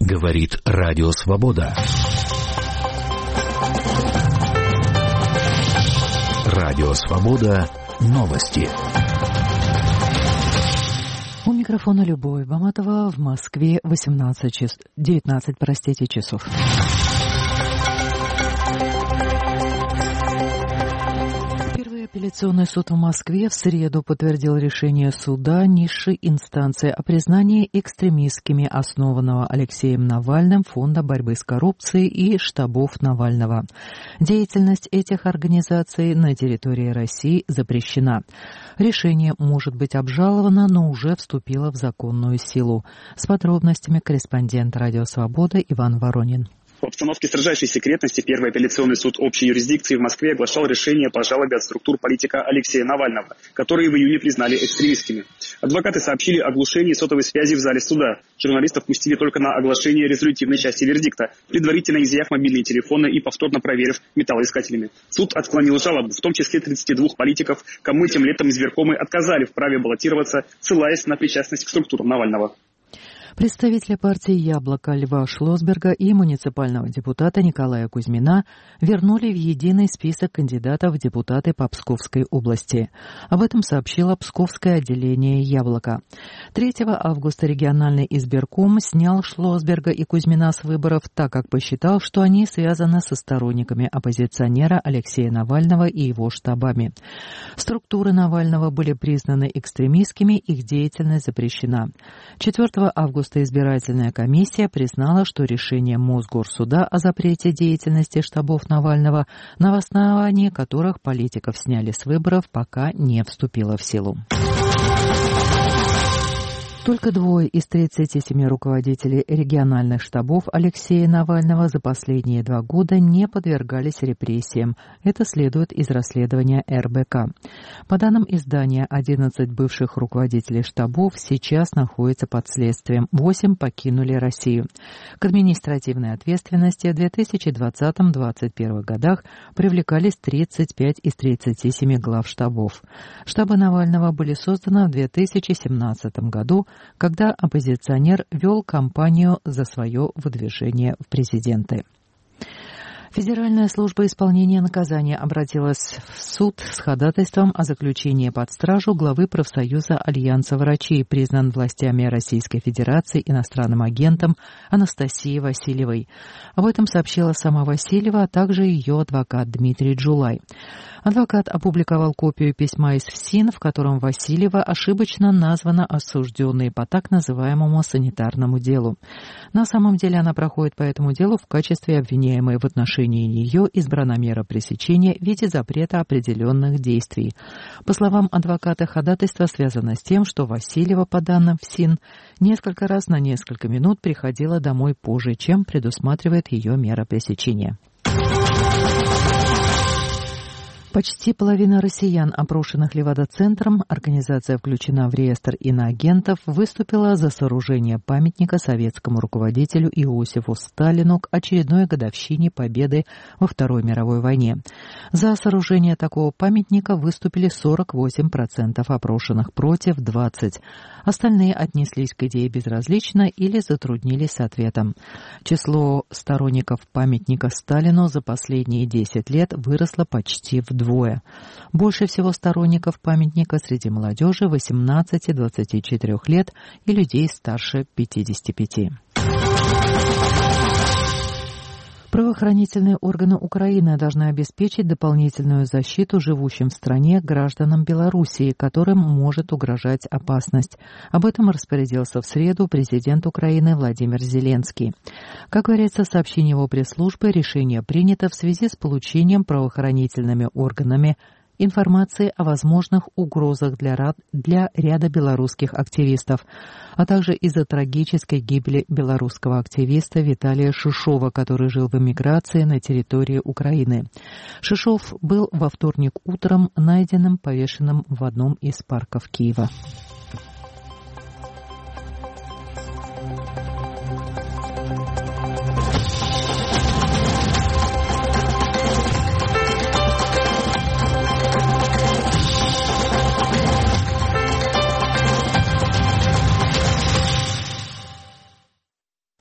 Говорит Радио Свобода. Радио Свобода. Новости. У микрофона Любовь Баматова. В Москве 19 часов. Апелляционный суд в Москве в среду подтвердил решение суда низшей инстанции о признании экстремистскими основанного Алексеем Навальным Фонда борьбы с коррупцией и штабов Навального. Деятельность этих организаций на территории России запрещена. Решение может быть обжаловано, но уже вступило в законную силу. С подробностями корреспондент Радио Свобода Иван Воронин. В обстановке строжайшей секретности Первый апелляционный суд общей юрисдикции в Москве оглашал решение по жалобе от структур политика Алексея Навального, которые в июне признали экстремистскими. Адвокаты сообщили о глушении сотовой связи в зале суда. Журналистов пустили только на оглашение резолютивной части вердикта, предварительно изъяв мобильные телефоны и повторно проверив металлоискателями. Суд отклонил жалобу, в том числе 32 политиков, кому этим летом избиркомы отказали в праве баллотироваться, ссылаясь на причастность к структурам Навального. Представители партии «Яблоко» Льва Шлосберга и муниципального депутата Николая Кузьмина вернули в единый список кандидатов в депутаты по Псковской области. Об этом сообщило Псковское отделение «Яблоко». 3 августа региональный избирком снял Шлосберга и Кузьмина с выборов, так как посчитал, что они связаны со сторонниками оппозиционера Алексея Навального и его штабами. Структуры Навального были признаны экстремистскими, их деятельность запрещена. 4 августа избирательная комиссия признала, что решение Мосгорсуда о запрете деятельности штабов Навального, на основании которых политиков сняли с выборов, пока не вступило в силу. Только 2 из 37 руководителей региональных штабов Алексея Навального за последние 2 года не подвергались репрессиям. Это следует из расследования РБК. По данным издания, 11 бывших руководителей штабов сейчас находятся под следствием. 8 покинули Россию. К административной ответственности в 2020-2021 годах привлекались 35 из 37 глав штабов. Штабы Навального были созданы в 2017 году, когда оппозиционер вел кампанию за свое выдвижение в президенты. Федеральная служба исполнения наказания обратилась в суд с ходатайством о заключении под стражу главы профсоюза Альянса врачей, признан властями Российской Федерации иностранным агентом Анастасии Васильевой. Об этом сообщила сама Васильева, а также ее адвокат Дмитрий Джулай. Адвокат опубликовал копию письма из ФСИН, в котором Васильева ошибочно названа осужденной по так называемому санитарному делу. На самом деле она проходит по этому делу в качестве обвиняемой. В отношении нее избрана мера пресечения в виде запрета определенных действий. По словам адвоката, ходатайство связано с тем, что Васильева, по данным ФСИН, несколько раз на несколько минут приходила домой позже, чем предусматривает ее мера пресечения. Почти половина россиян, опрошенных Левада-центром, организация включена в реестр иноагентов, выступила за сооружение памятника советскому руководителю Иосифу Сталину к очередной годовщине победы во Второй мировой войне. За сооружение такого памятника выступили 48% опрошенных, против 20%. Остальные отнеслись к идее безразлично или затруднились с ответом. Число сторонников памятника Сталину за последние 10 лет выросло почти вдвое. Больше всего сторонников памятника среди молодежи 18-24 лет и людей старше 55. Правоохранительные органы Украины должны обеспечить дополнительную защиту живущим в стране гражданам Белоруссии, которым может угрожать опасность. Об этом распорядился в среду президент Украины Владимир Зеленский. Как говорится в сообщении его пресс-службы, решение принято в связи с получением правоохранительными органами информации о возможных угрозах для ряда белорусских активистов, а также из-за трагической гибели белорусского активиста Виталия Шишова, который жил в эмиграции на территории Украины. Шишов был во вторник утром найденным повешенным в одном из парков Киева.